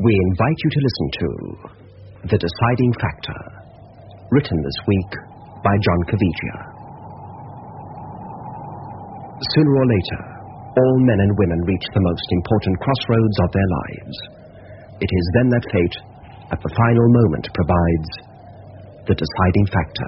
we invite you to listen to The Deciding Factor, written this week by John Kavigia. Sooner or later, all men and women reach the most important crossroads of their lives. It is then that fate, at the final moment, provides the deciding factor.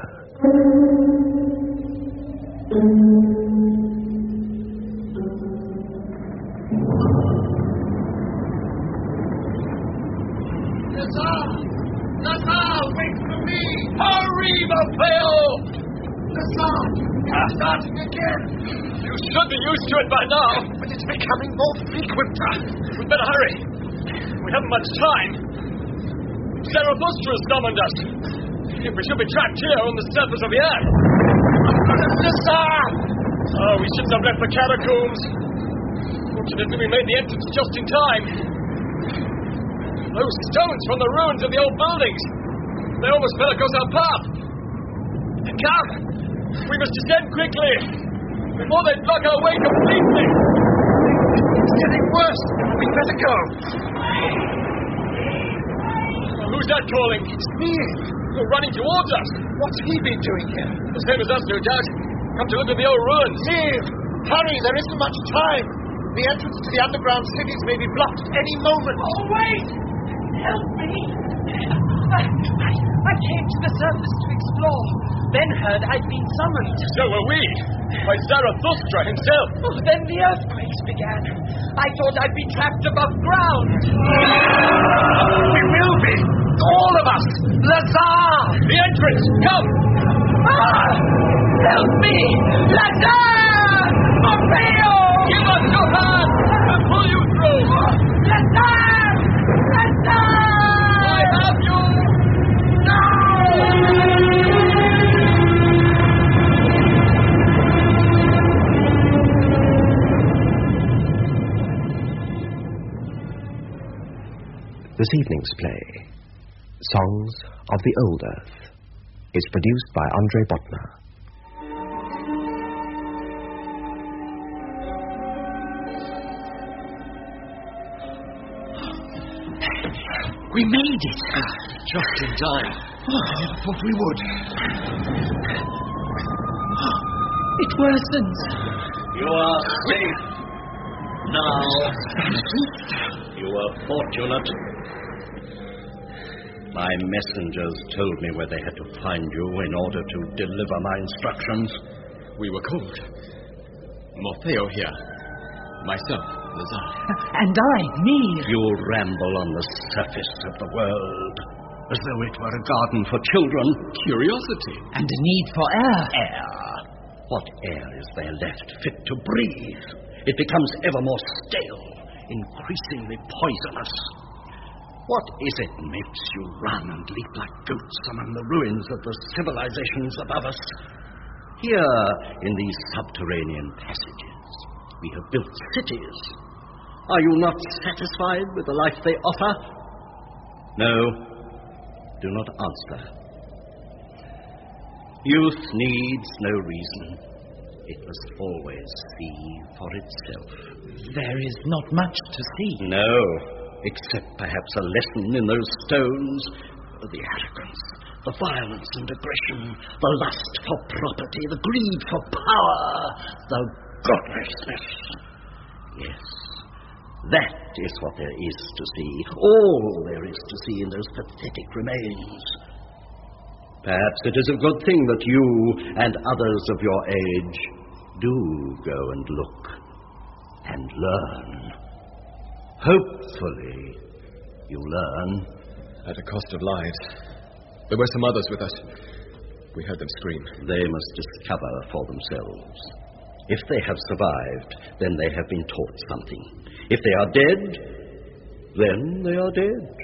Lazar, wait for me! Hurry, Maffeo! Lazar, it's starting again. You should be used to it by now. But it's becoming more frequent. We'd better hurry. We haven't much time. Zarathustra has summoned us. We should be trapped here on the surface of the earth. Lazar! Oh, we shouldn't have left the catacombs. Fortunately, we made the entrance just in time. Those stones from the ruins of the old buildings. They almost fell across our path. Come! We must descend quickly, before they block our way completely. It's getting worse. We'd better go. Who's that calling? It's me. You're running towards us. What's he been doing here? The same as us, no doubt. Come to look at the old ruins. Leave! Hurry, there isn't much time. The entrance to the underground cities may be blocked at any moment. Oh, wait! Help me! I came to the surface to explore, then heard I'd been summoned. So were we, by Zarathustra himself. Oh, then the earthquakes began. I thought I'd be trapped above ground. We will be! All of us! Lazar! The entrance! Come! Help me! Lazar! Maffeo! Give us your hand! We'll pull you through! Lazar! Lazar! I have you! This evening's play, Songs of the Old Earth, is produced by Andre Botner. We made it! Just in time. I never thought we would. It worsens. You are safe. Now, you are fortunate. My messengers told me where they had to find you in order to deliver my instructions. We were called. Morpheo here. Myself, Lazar. And I, me. You ramble on the surface of the world, as though it were a garden for children. Curiosity. And a need for air. Air. What air is there left fit to breathe? It becomes ever more stale, increasingly poisonous. What is it makes you run and leap like goats among the ruins of the civilizations above us? Here, in these subterranean passages, we have built cities. Are you not satisfied with the life they offer? No, do not answer. Youth needs no reason. It must always see for itself. There is not much to see. No, except perhaps a lesson in those stones. The arrogance, the violence and aggression, the lust for property, the greed for power, the godlessness. Yes, that is what there is to see. All there is to see in those pathetic remains. Perhaps it is a good thing that you and others of your age do go and look and learn. Hopefully, you learn. At a cost of lives. There were some others with us. We heard them scream. They must discover for themselves. If they have survived, then they have been taught something. If they are dead, then they are dead.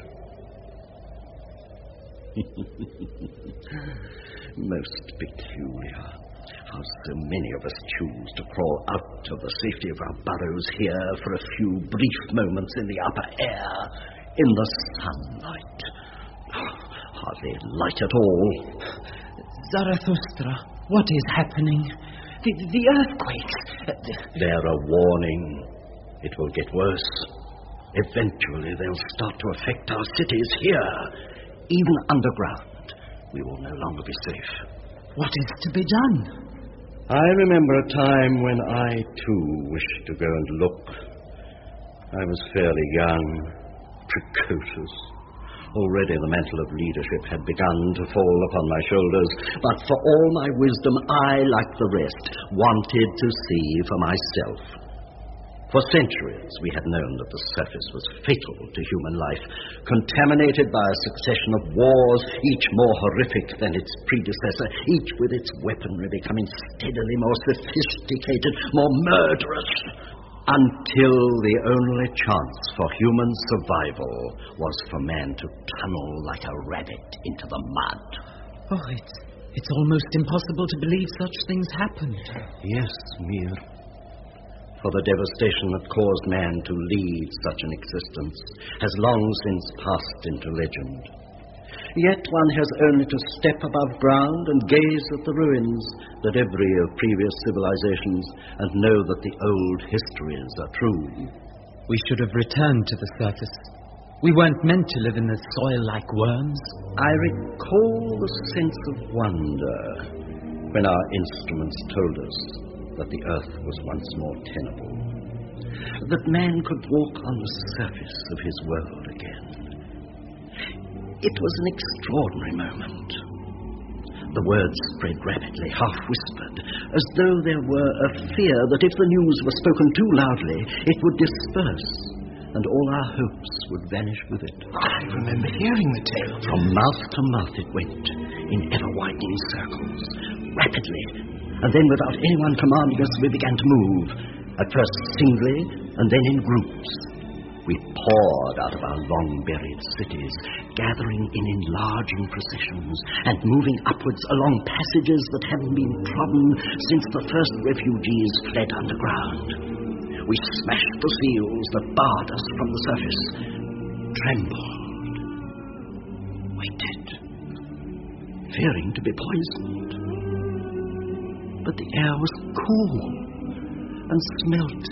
Most peculiar how so many of us choose to crawl out of the safety of our burrows here for a few brief moments in the upper air, in the sunlight. Hardly light at all. Zarathustra, what is happening? The earthquakes. They're a warning. It will get worse. Eventually, they'll start to affect our cities here. Even underground, we will no longer be safe. What is to be done? I remember a time when I, too, wished to go and look. I was fairly young, precocious. Already the mantle of leadership had begun to fall upon my shoulders, but for all my wisdom, I, like the rest, wanted to see for myself. For centuries, we had known that the surface was fatal to human life, contaminated by a succession of wars, each more horrific than its predecessor, each with its weaponry becoming steadily more sophisticated, more murderous, until the only chance for human survival was for man to tunnel like a rabbit into the mud. Oh, it's almost impossible to believe such things happened. Yes, Mir. For the devastation that caused man to lead such an existence has long since passed into legend. Yet one has only to step above ground and gaze at the ruins, the debris of previous civilizations, and know that the old histories are true. We should have returned to the surface. We weren't meant to live in the soil like worms. I recall the sense of wonder when our instruments told us that the earth was once more tenable, that man could walk on the surface of his world again. It was an extraordinary moment. The words spread rapidly, half-whispered, as though there were a fear that if the news were spoken too loudly, it would disperse, and all our hopes would vanish with it. I remember hearing the tale. From mouth to mouth it went, in ever-widening circles, rapidly. And then, without anyone commanding us, we began to move, at first singly, and then in groups. We poured out of our long-buried cities, gathering in enlarging processions, and moving upwards along passages that hadn't been trodden since the first refugees fled underground. We smashed the seals that barred us from the surface, trembled, waited, fearing to be poisoned. But the air was cool and smelt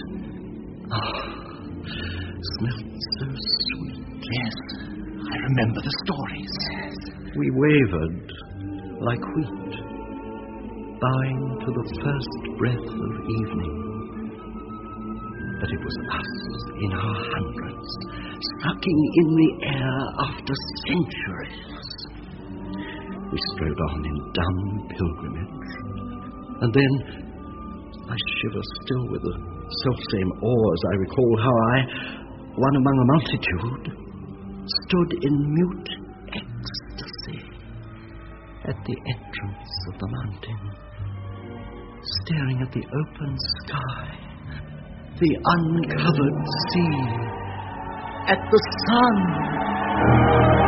so sweet. Yes, I remember the stories. We wavered like wheat, bowing to the first breath of evening. But it was us in our hundreds, sucking in the air after centuries. We strode on in dumb pilgrimage. And then, I shiver still with the selfsame awe as I recall how I, one among a multitude, stood in mute ecstasy at the entrance of the mountain, staring at the open sky, the uncovered sea, at the sun.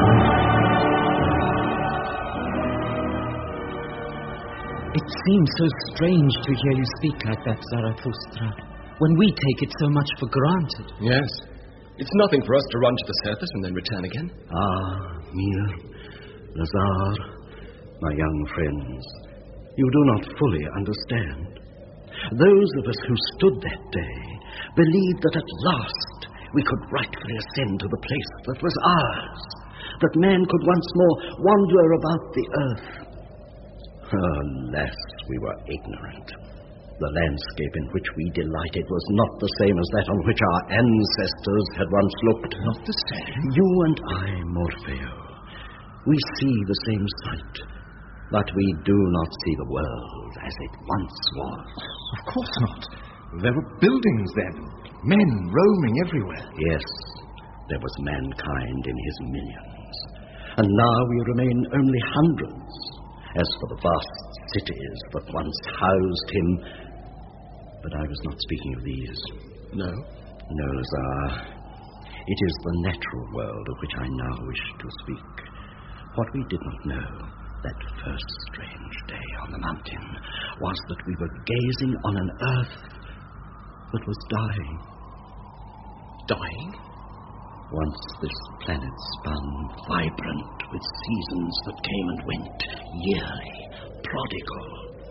It seems so strange to hear you speak like that, Zarathustra, when we take it so much for granted. Yes. It's nothing for us to run to the surface and then return again. Ah, Mir, Lazar, my young friends, you do not fully understand. Those of us who stood that day believed that at last we could rightfully ascend to the place that was ours, that man could once more wander about the earth. Alas, we were ignorant. The landscape in which we delighted was not the same as that on which our ancestors had once looked. Not the same? You and I, Morfeo, we see the same sight, but we do not see the world as it once was. Of course not. There were buildings then, men roaming everywhere. Yes, there was mankind in his millions. And now we remain only hundreds. As for the vast cities that once housed him... But I was not speaking of these. No? No, Lazar. It is the natural world of which I now wish to speak. What we did not know that first strange day on the mountain was that we were gazing on an earth that was dying. Dying? Once this planet spun, vibrant with seasons that came and went, yearly, prodigal,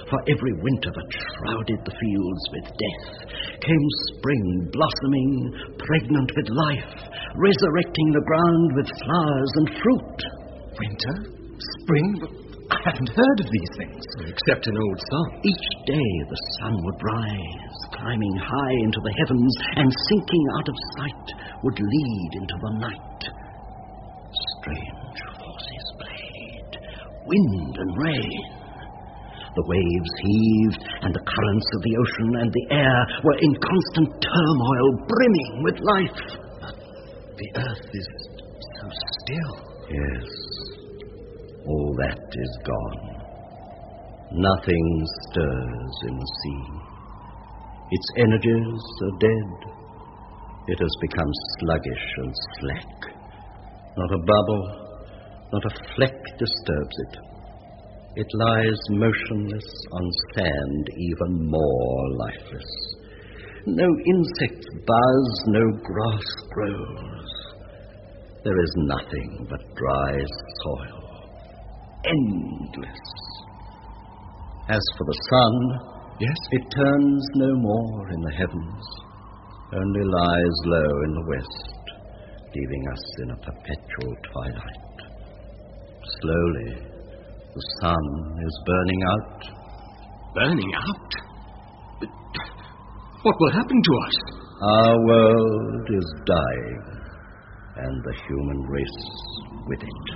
for every winter that shrouded the fields with death, came spring blossoming, pregnant with life, resurrecting the ground with flowers and fruit. Winter? Spring? I haven't heard of these things. Except in old songs. Each day the sun would rise, climbing high into the heavens, and sinking out of sight would lead into the night. Strange forces played, wind and rain. The waves heaved, and the currents of the ocean and the air were in constant turmoil, brimming with life. But the earth is so still. Yes, all that is gone. Nothing stirs in the sea. Its energies are dead. It has become sluggish and slack. Not a bubble, not a fleck disturbs it. It lies motionless on sand, even more lifeless. No insects buzz, no grass grows. There is nothing but dry soil, endless. As for the sun, yes, it turns no more in the heavens, only lies low in the west, leaving us in a perpetual twilight. Slowly, the sun is burning out. Burning out? But what will happen to us? Our world is dying, and the human race with it.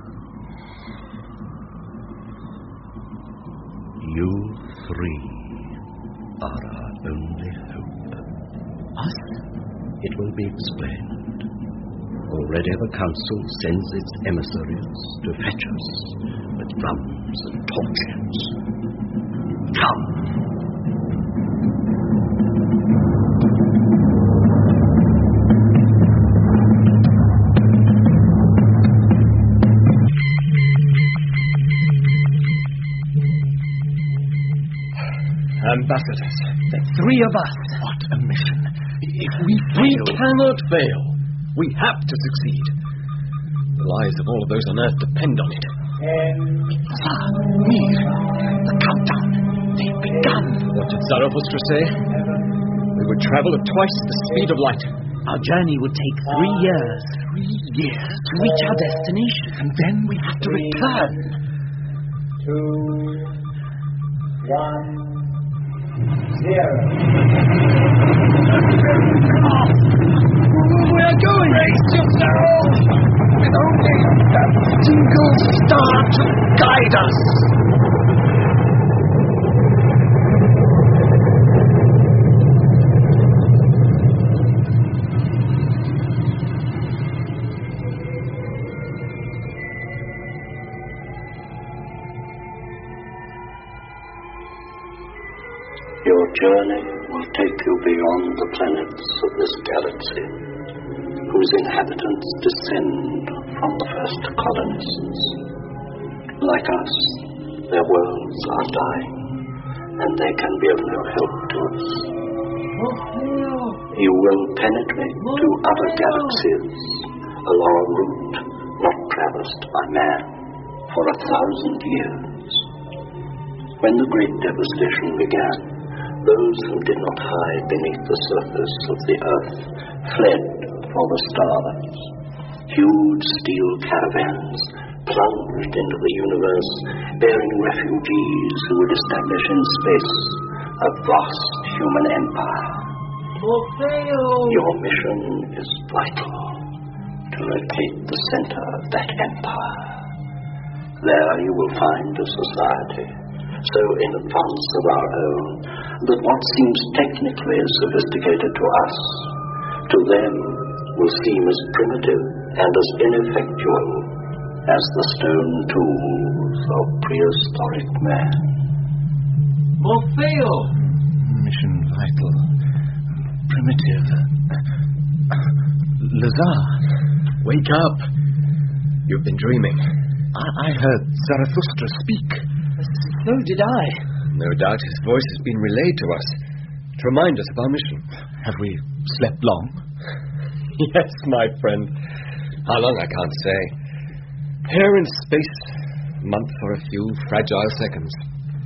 You three are our only hope. Us? It will be explained. Already the council sends its emissaries to fetch us with drums and torches. Come! Ambassadors. The three of us. What a mission. If we cannot fail. We have to succeed. The lives of all of those on Earth depend on it. The countdown. They've begun. What did Zarathustra say? We would travel at twice the speed of light. Our journey would take 3 years. 3 years? To reach our destination. And then we have to return. 2, 1, 0. We're going! Raise yourselves! With only that single star to guide us! Your journey will take you beyond the planets of this galaxy, whose inhabitants descend from the first colonists. Like us, their worlds are dying, and they can be of no help to us. You will penetrate to other galaxies along a route not traversed by man for 1,000 years. When the great devastation began, those who did not hide beneath the surface of the earth fled for the stars. Huge steel caravans plunged into the universe, bearing refugees who would establish in space a vast human empire. Your mission is vital, to locate the center of that empire. There you will find a society so in advance of our own that what seems technically sophisticated to us, to them will seem as primitive and as ineffectual as the stone tools of prehistoric man. Morpheo! Mission vital. Primitive. Lazar, wake up. You've been dreaming. I heard Zarathustra speak. So did I. No doubt his voice has been relayed to us to remind us of our mission. Have we slept long? Yes, my friend. How long, I can't say. Here in space, a month or a few fragile seconds.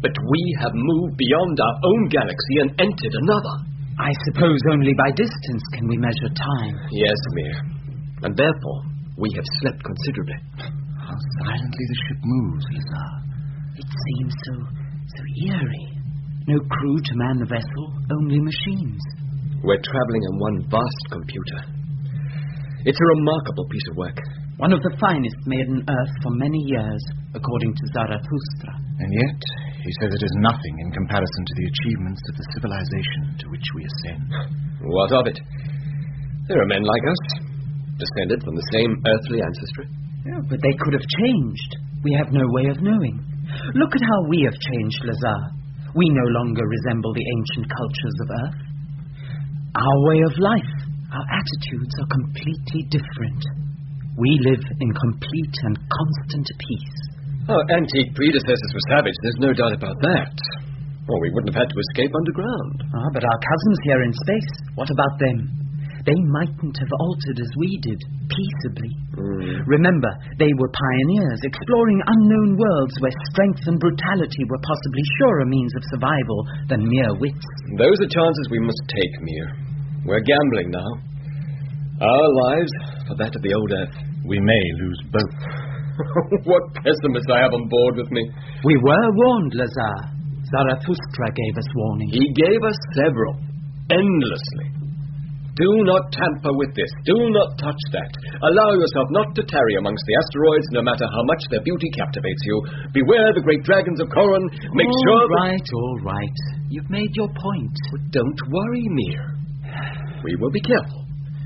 But we have moved beyond our own galaxy and entered another. I suppose only by distance can we measure time. Yes, Mir. And therefore, we have slept considerably. How silently the ship moves, Lazar. It seems so eerie. No crew to man the vessel, only machines. We're traveling on one vast computer. It's a remarkable piece of work. One of the finest made on Earth for many years, according to Zarathustra. And yet, he says it is nothing in comparison to the achievements of the civilization to which we ascend. What of it? There are men like us, descended from the same earthly ancestry. Yeah, but they could have changed. We have no way of knowing. Look at how we have changed, Lazar. We no longer resemble the ancient cultures of Earth. Our way of life, our attitudes are completely different. We live in complete and constant peace. Our antique predecessors were savage, there's no doubt about that. Or we wouldn't have had to escape underground. But our cousins here in space, what about them? They mightn't have altered as we did, peaceably. Remember, they were pioneers, exploring unknown worlds where strength and brutality were possibly surer means of survival than mere wits. Those are chances we must take, Mir. We're gambling now. Our lives for that of the old Earth. We may lose both. What pessimists I have on board with me. We were warned, Lazar. Zarathustra gave us warning. He gave us several, endlessly. Do not tamper with this. Do not touch that. Allow yourself not to tarry amongst the asteroids, no matter how much their beauty captivates you. Beware the great dragons of Koron. Make sure all right. You've made your point. But don't worry, Mir. We will be careful.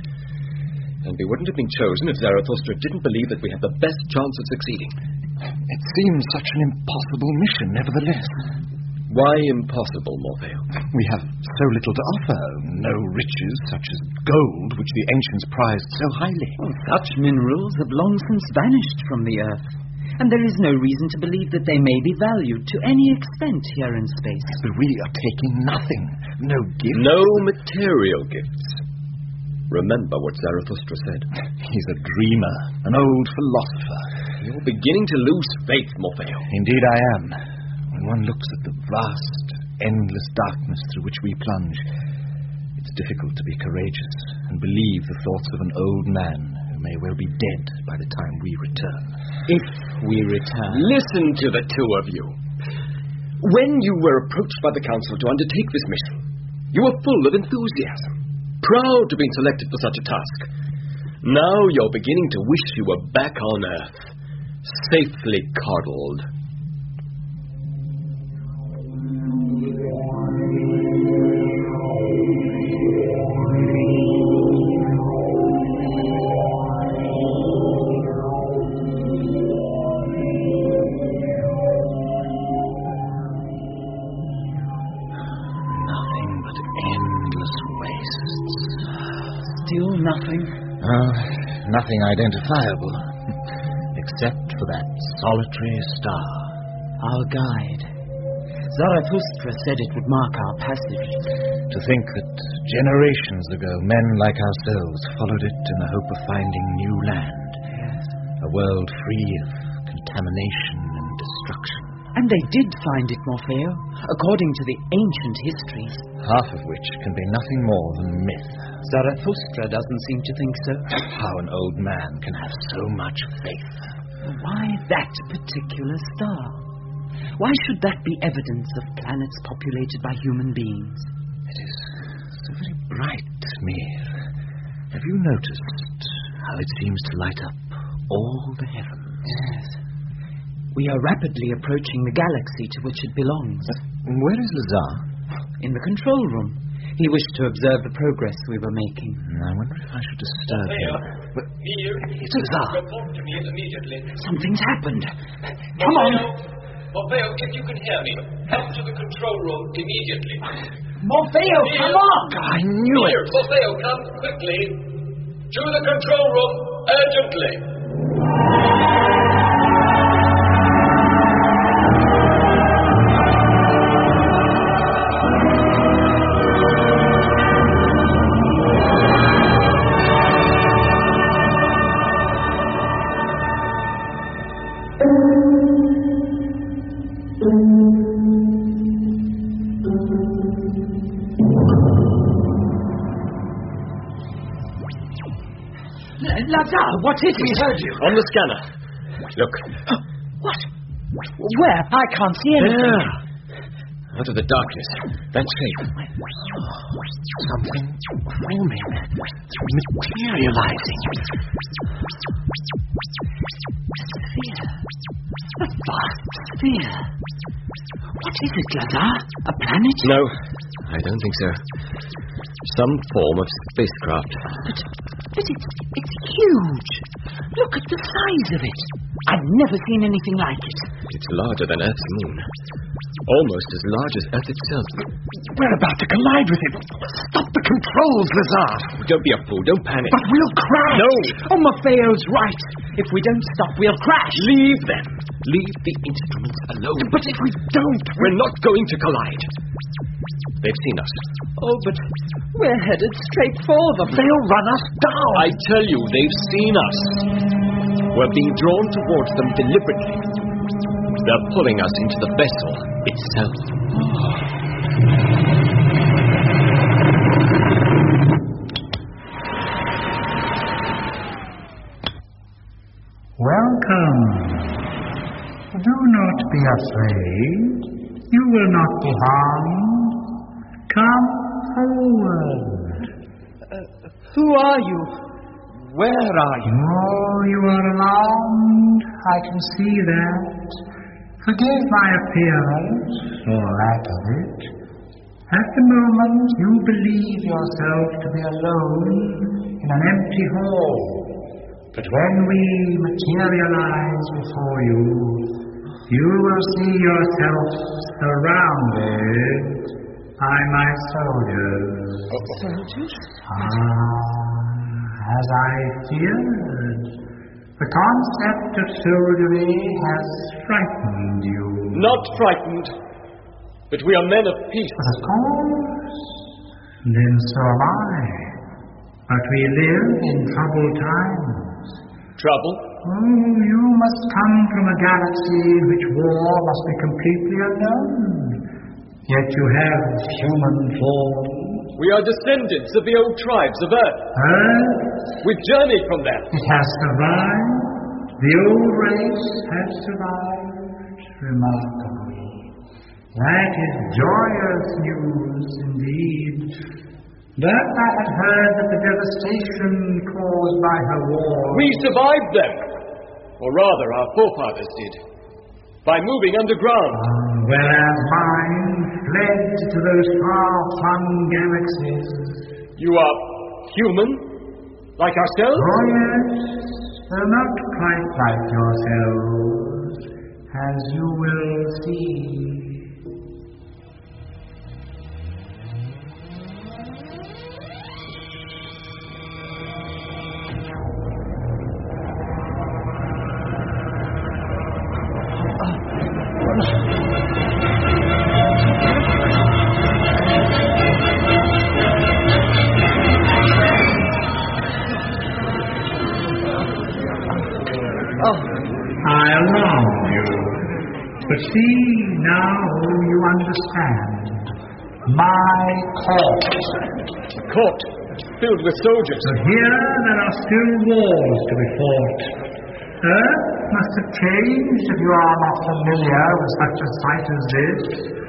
And we wouldn't have been chosen if Zarathustra didn't believe that we had the best chance of succeeding. It seems such an impossible mission, nevertheless. Why impossible, Morpheus? We have so little to offer. No riches such as gold, which the ancients prized so highly. Such minerals have long since vanished from the Earth. And there is no reason to believe that they may be valued to any extent here in space. But we are taking nothing. No gifts. No material gifts. Remember what Zarathustra said. He's a dreamer, an old philosopher. You're beginning to lose faith, Morpheus. Indeed I am. When one looks at the vast, endless darkness through which we plunge, it's difficult to be courageous and believe the thoughts of an old man who may well be dead by the time we return. If we return. Listen to the two of you. When you were approached by the Council to undertake this mission, you were full of enthusiasm, proud to be selected for such a task. Now you're beginning to wish you were back on Earth, safely coddled. Still nothing? Nothing identifiable, except for that solitary star. Our guide. Zarathustra said it would mark our passage. To think that generations ago men like ourselves followed it in the hope of finding new land. Yes. A world free of contamination and destruction. And they did find it, Morpheus, according to the ancient histories. Half of which can be nothing more than myth. Zarathustra doesn't seem to think so. How an old man can have so much faith. Why that particular star? Why should that be evidence of planets populated by human beings? It is so very bright, Mir. Have you noticed how it seems to light up all the heavens? Yes. We are rapidly approaching the galaxy to which it belongs. Where is Lazar? In the control room. He wished to observe the progress we were making. I wonder if I should disturb him. But It's Lazar. Report to me immediately. Something's happened. Come on. Morpheus, if you can hear me, come to the control room immediately. Morpheus, come on! I knew it. Morpheus, come quickly. To the control room urgently. Lazar, what is it? We heard you. On the scanner. Look. What? Where? I can't see anything. There. Out of the darkness. That shape. Something forming. Materializing. Sphere. A vast sphere. What is it, Lazar? A planet? No, I don't think so. Some form of spacecraft. But it's huge. Look at the size of it. I've never seen anything like it. It's larger than Earth's moon. Almost as large as Earth itself. We're about to collide with it. Stop the controls, Lazar. Don't be a fool. Don't panic. But we'll crash. No. Oh, Maffeo's right. If we don't stop, we'll crash. Leave them. Leave the instruments alone. But if we don't... We're not going to collide. They've seen us. Oh, but we're headed straight for them. They'll run us down. I tell you, they've seen us. We're being drawn towards them deliberately. They're pulling us into the vessel itself. Welcome. Do not be afraid. You will not be harmed. Come forward. Who are you? Where are you? Oh, you are alarmed. I can see that. Forgive my appearance, or lack of it. At the moment, you believe yourself to be alone in an empty hall. But when we materialize before you, you will see yourself surrounded by my soldiers. Soldiers? As I feared. The concept of soldiery has frightened you. Not frightened. But we are men of peace. But of course. Then so am I. But we live in troubled times. Trouble? Oh, you must come from a galaxy in which war must be completely unknown. Yet you have human form. We are descendants of the old tribes of Earth. Earth? We've journeyed from there. It has survived. The old race has survived. Remarkably. That is joyous news indeed. But I had heard that the devastation caused by her war... We survived them. Or rather, our forefathers did. By moving underground. Whereas mine fled to those far-flung galaxies. You are human? Like ourselves? Oh, yes. Though not quite like yourselves, as you will see. I alarm you. But see, now you understand. My court. Court, filled with soldiers. So here there are still wars to be fought. Earth must have changed if you are not familiar with such a sight as this.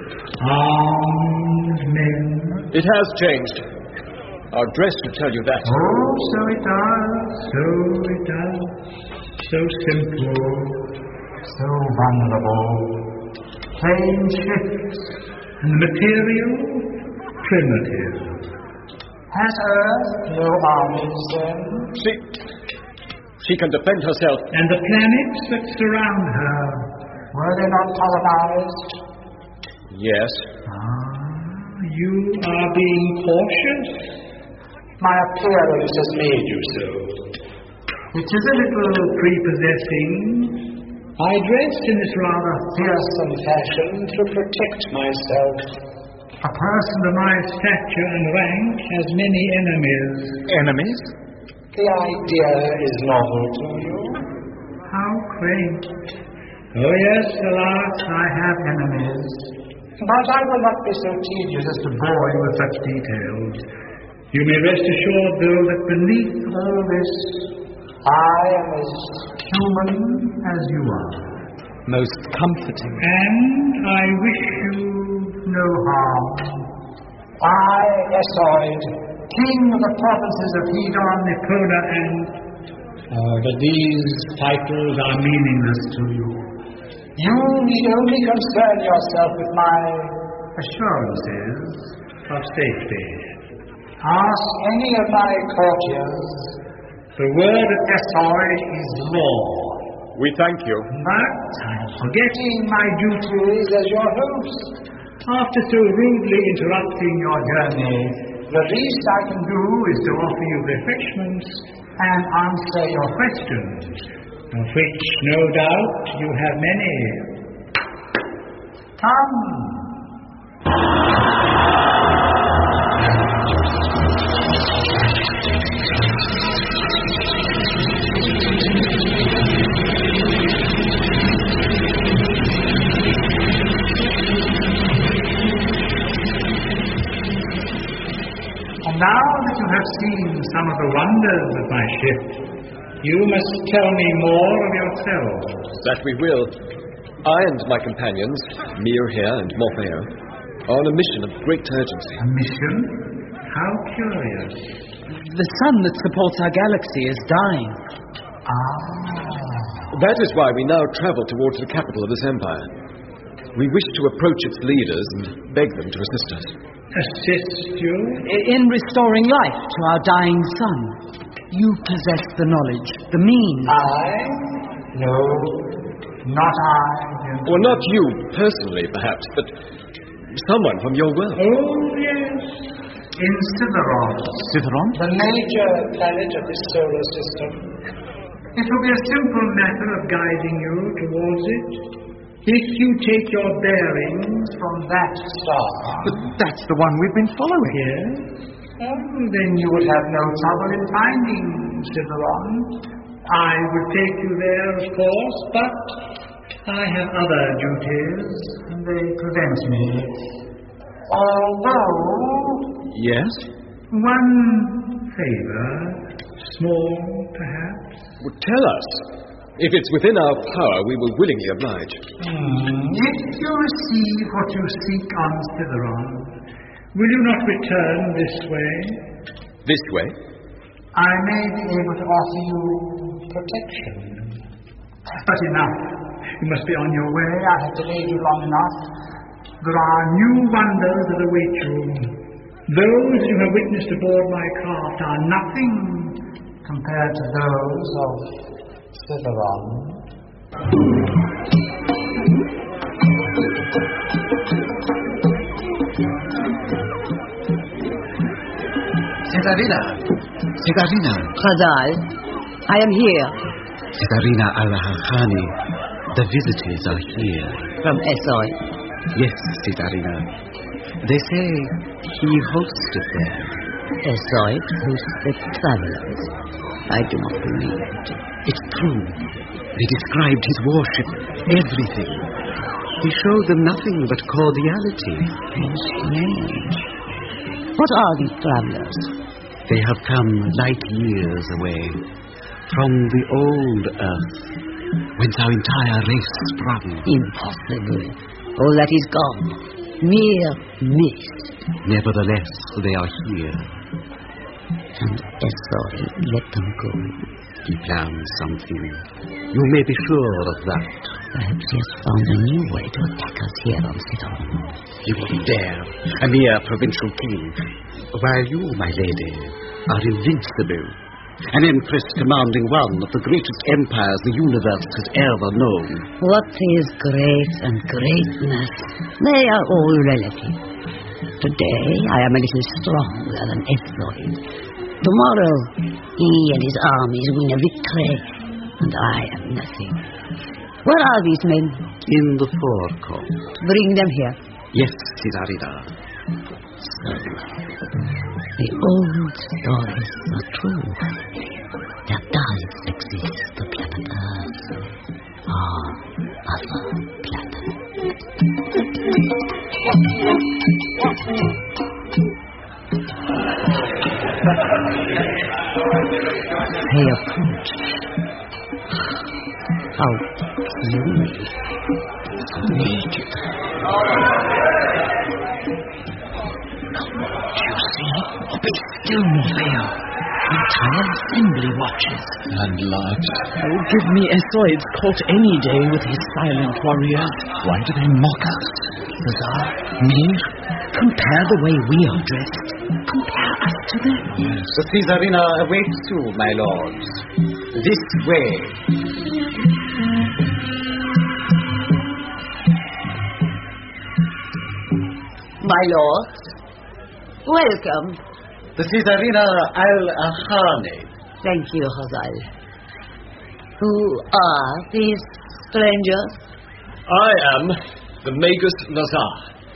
Armed men. It has changed. Our dress should tell you that. Oh, so it does. So it does. So simple. So vulnerable. Plain shifts. And the material, primitive. Has Earth no armies then? She can defend herself. And the planets that surround her, were they not colonized? Yes. You are being cautious? My appearance has made you so. It is a little prepossessing. I dressed in this rather fearsome fashion to protect myself. A person of my stature and rank has many enemies. Enemies? The idea is novel to you. How quaint. Oh yes, alas, I have enemies. But I will not be so tedious as to bore you with such details. You may rest assured, though, that beneath all this I am as human as you are. Most comforting. And I wish you no harm. I, Esoid, king of the provinces of Hedon, Nipoda, and... but these titles are meaningless to you. You need only concern yourself with my assurances of safety. Ask any of my courtiers. The word of Esoid is law. We thank you. But I am forgetting my duties as your host. After so rudely interrupting your journey, the least I can do is to offer you refreshments and answer your questions, of which, no doubt, you have many. Come. Now that you have seen some of the wonders of my ship, you must tell me more of yourselves. That we will. I and my companions, Mir here and Morpheo, are on a mission of great urgency. A mission? How curious. The sun that supports our galaxy is dying. That is why we now travel towards the capital of this empire. We wish to approach its leaders and beg them to assist us. Assist you? In restoring life to our dying sun. You possess the knowledge, the means. I? No, not I. Well, not you personally, perhaps, but someone from your world. Oh, yes. In Cytheron. Cytheron? The major planet of this solar system. It will be a simple matter of guiding you towards it. If you take your bearings from that star... But that's the one we've been following. Yes? Then you would have no trouble in finding Cytheron. I would take you there, of course, but I have other duties, and they prevent me. Although... Yes? One favor, small perhaps. Well, tell us. If it's within our power, we will willingly oblige. If you receive what you seek on Cytheron, will you not return this way? This way? I may be able to offer you protection. But enough. You must be on your way. I have delayed you long enough. There are new wonders that await you. Those you have witnessed aboard my craft are nothing compared to those of Cytheron. Cytharina. Khazal, I am here. Cytharina al-Hakhani, the visitors are here. From Esoid. Yes, Cytharina. They say he hosted them. Esoid hosted travelers. I do not believe it. It's true. They described his worship, everything. He showed them nothing but cordiality. How strange. What are these travelers? They have come light years away from the old Earth, whence our entire race sprung. Impossible. All that is gone. Mere mist. Nevertheless, they are here. And Esoid let them go. He plans something. You may be sure of that. Perhaps he has found a new way to attack us here on Cytheron. He wouldn't dare. A mere provincial king. While you, my lady, are invincible. An empress commanding one of the greatest empires the universe has ever known. What is great and greatness? They are all relative. Today, I am a little stronger than Esoid. Tomorrow, he and his armies win a victory, and I am nothing. Where are these men? In the forecourt. Bring them here. Yes, Cytharina. So, the old stories are true. There does exist the planet Earth, or other planets. They approach. How puny. So naked. You see? Be still, Morfeo. The entire assembly watches. And laughs. Oh, give me Esoids caught any day with his silent warriors. Why do they mock us? Lazar, Mir, compare the way we are dressed. Compare us to them. Yes. The Caesarina awaits you, my lords. This way. My lords, welcome. The Caesarina al-Ahane. Thank you, Hazal. Who are these strangers? I am the Magus Lazar,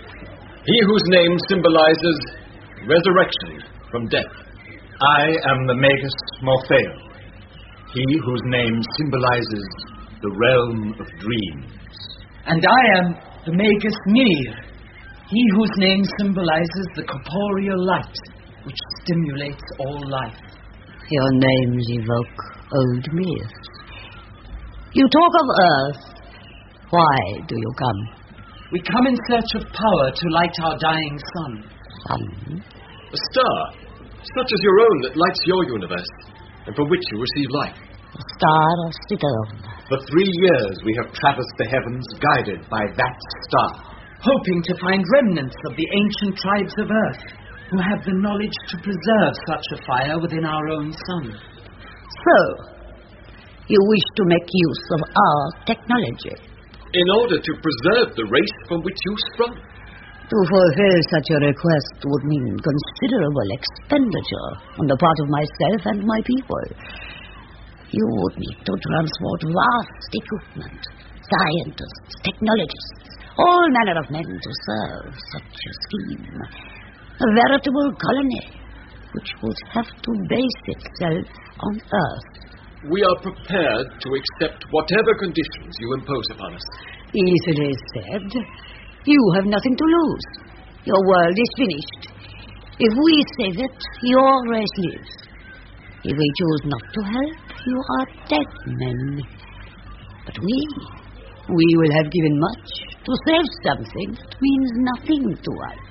he whose name symbolizes resurrection from death. I am the Magus Morfeo, he whose name symbolizes the realm of dreams. And I am the Magus Mir, he whose name symbolizes the corporeal light, which stimulates all life. Your names evoke old myths. You talk of Earth. Why do you come? We come in search of power to light our dying sun. Sun? A star, such as your own that lights your universe, and from which you receive life. A star of Citaron. For 3 years we have traversed the heavens guided by that star. Hoping to find remnants of the ancient tribes of Earth, who have the knowledge to preserve such a fire within our own sun. So, you wish to make use of our technology? In order to preserve the race from which you sprung. To fulfill such a request would mean considerable expenditure on the part of myself and my people. You would need to transport vast equipment, scientists, technologists, all manner of men to serve such a scheme. A veritable colony, which would have to base itself on Earth. We are prepared to accept whatever conditions you impose upon us. Easily said. You have nothing to lose. Your world is finished. If we save it, your race lives. If we choose not to help, you are dead men. But we will have given much to save something that means nothing to us.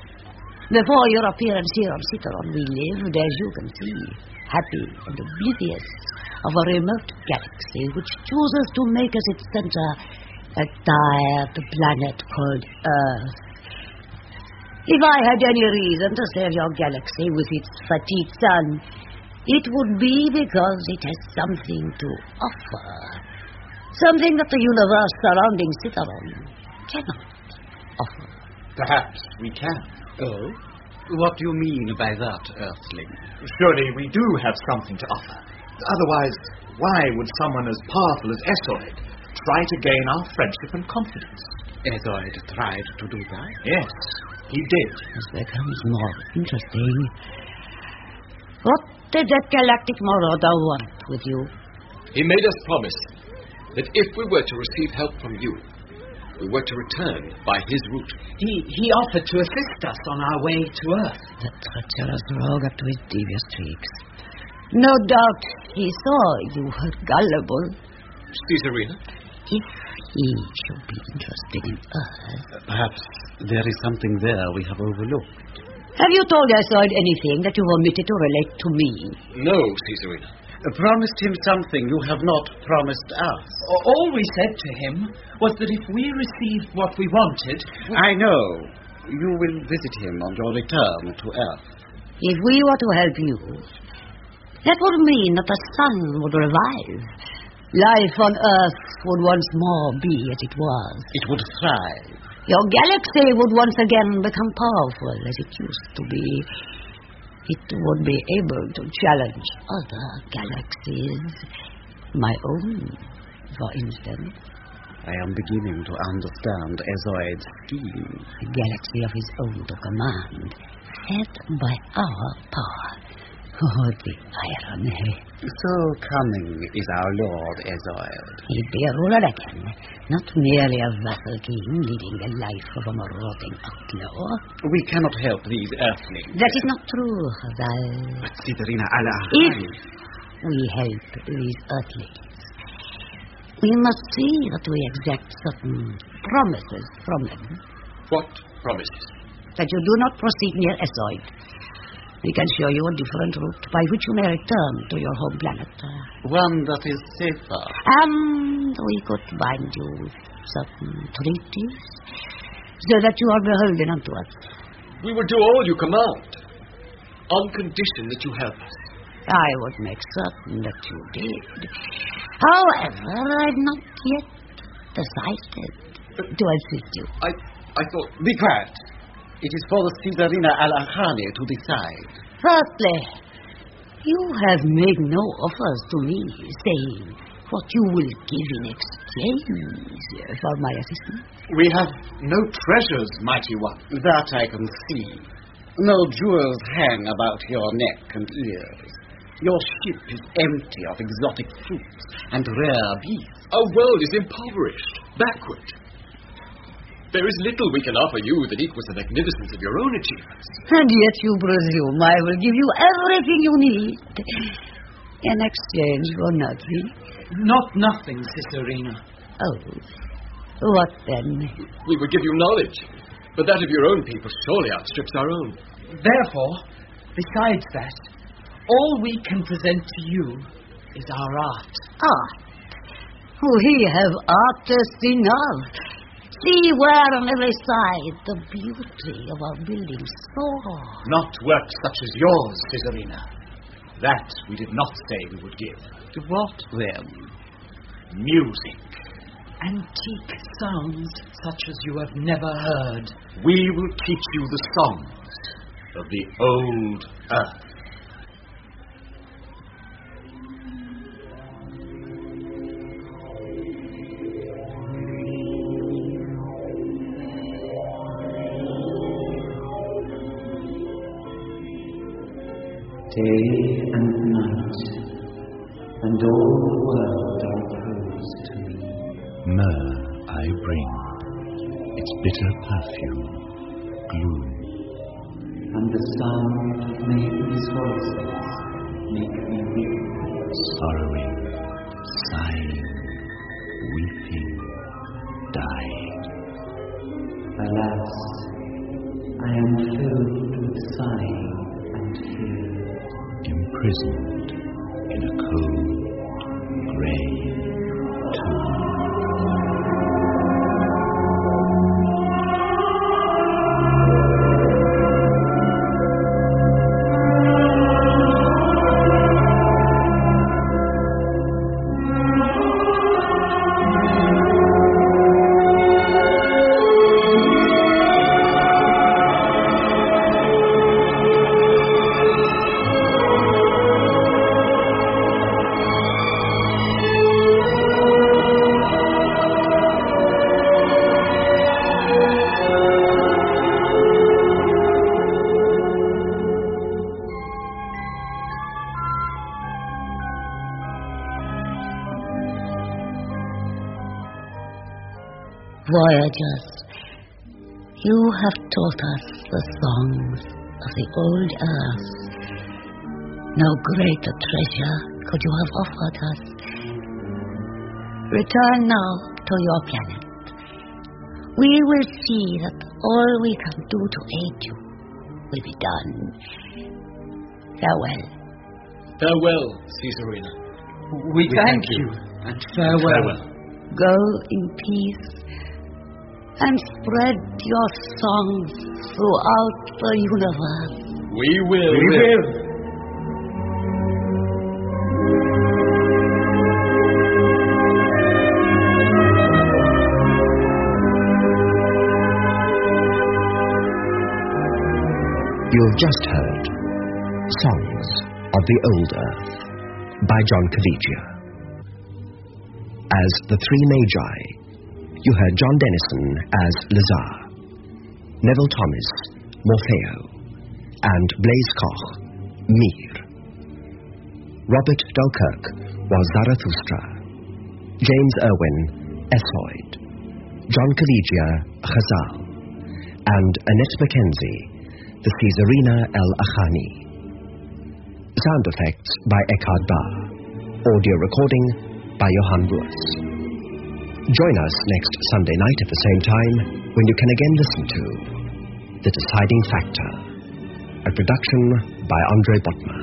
Before your appearance here on Citaron, we lived, as you can see, happy and oblivious of a remote galaxy which chooses to make us its center, a tired planet called Earth. If I had any reason to save your galaxy with its fatigued sun, it would be because it has something to offer. Something that the universe surrounding Citaron cannot offer. Perhaps we can. Oh? What do you mean by that, Earthling? Surely we do have something to offer. Otherwise, why would someone as powerful as Esoid try to gain our friendship and confidence? Esoid tried to do that? Yes, he did. This becomes more interesting. What did that galactic marauder want with you? He made us promise that if we were to receive help from you, we were to return by his route. He offered to assist us on our way to Earth. The treacherous rogue up to his devious tricks. No doubt he saw you were gullible. Caesarina? If he should be interested in Earth... Perhaps there is something there we have overlooked. Have you told Esoid anything that you omitted to relate to me? No, Caesarina. Promised him something you have not promised us. All we said to him was that if we received what we wanted... I know. You will visit him on your return to Earth. If we were to help you, that would mean that the sun would revive. Life on Earth would once more be as it was. It would thrive. Your galaxy would once again become powerful as it used to be. It would be able to challenge other galaxies. My own, for instance. I am beginning to understand Esoid's scheme. A galaxy of his own to command, fed by our power. Oh, the irony. So cunning is our Lord Ezoild. He be a ruler again, not merely a vassal king leading a life of a marauding outlaw. We cannot help these earthlings. That is not true, Hazal. But Citharina Ala... If we help these earthlings, we must see that we exact certain promises from them. What promises? That you do not proceed near Ezoild. We can show you a different route by which you may return to your home planet. One that is safer. And we could bind you with certain treaties so that you are beholden unto us. We will do all you command, on condition that you help us. I would make certain that you did. However, I've not yet decided to assist you. I thought... Be quiet. It is for the Citharina Al-Akhani to decide. Firstly, you have made no offers to me, saying what you will give in exchange for my assistance. We have no treasures, mighty one. That I can see. No jewels hang about your neck and ears. Your ship is empty of exotic fruits and rare beasts. Our world is impoverished, backward. There is little we can offer you that equals the magnificence of your own achievements. And yet you presume I will give you everything you need in exchange for nothing. Not nothing, Citharina. Oh, what then? We would give you knowledge, but that of your own people surely outstrips our own. Therefore, besides that, all we can present to you is our art. Art? We have artists enough. See where on every side the beauty of our buildings soar. Not work such as yours, Citharina. That we did not say we would give. To what, then? Music. Antique sounds such as you have never heard. We will teach you the songs of the old earth. Day and night, and all the world are opposed to me. Myrrh I bring, its bitter perfume, gloom. And the sound of maidens' voices make me weep. Sorrowing, sighing, weeping, dying. Alas, I am filled with sighing and fear. Imprisoned in a cold, grey tomb. Voyagers, you have taught us the songs of the old earth. No greater treasure could you have offered us. Return now to your planet. We will see that all we can do to aid you will be done. Farewell. Farewell, Citharina. We thank you, and farewell. Go in peace, and spread your songs throughout the universe. We will. We will. You have just heard Songs of the Old Earth by John Caviegia. As the Three Magi, you heard John Dennison as Lazar, Neville Thomas, Morpheo, and Blaise Koch, Mir. Robert Dalkirk was Zarathustra. James Irwin, Esloyd. John Caligia, Chazal. And Annette Mackenzie, the Caesarina el-Akhani. Sound effects by Eckhard Barr. Audio recording by Johann Ruiz. Join us next Sunday night at the same time when you can again listen to The Deciding Factor, a production by Andre Bottmer.